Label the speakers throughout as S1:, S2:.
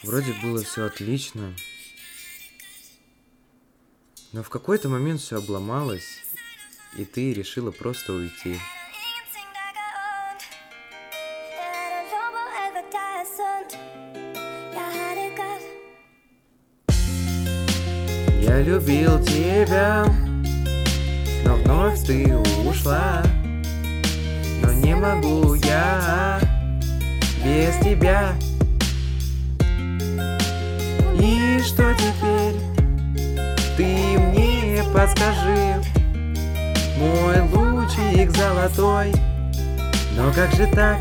S1: Вроде было все отлично, но в какой-то момент все обломалось, и ты решила просто уйти. Я любил тебя, но вновь ты ушла. Но не могу я без тебя. И что теперь? Ты мне подскажи, мой лучик золотой. Но как же так?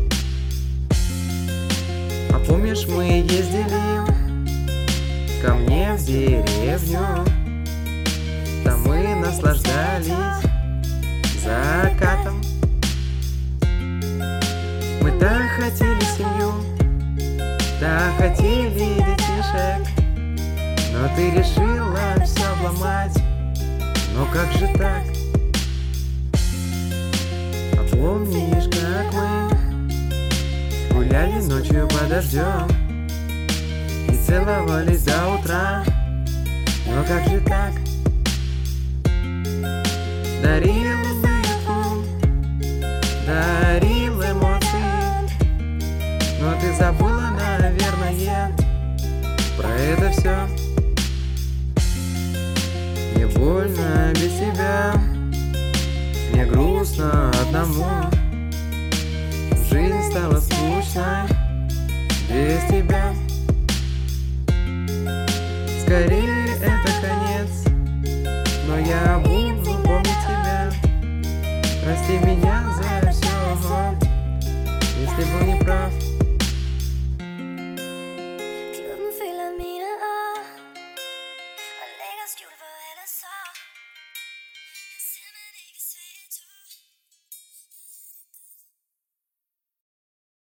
S1: А помнишь, мы ездили ко мне в деревню? Там мы наслаждались закатом. Мы так хотели семью, так хотели детишек, но ты решила все обломать. Но как же так? А помнишь, как мы гуляли ночью под дождем и целовались до утра? Но как же так? Дарил улыбку, дарил эмоции, но ты забыла, наверное, про это все. Мне больно без тебя, мне грустно одному. Жизнь стала скучной без тебя. Скорее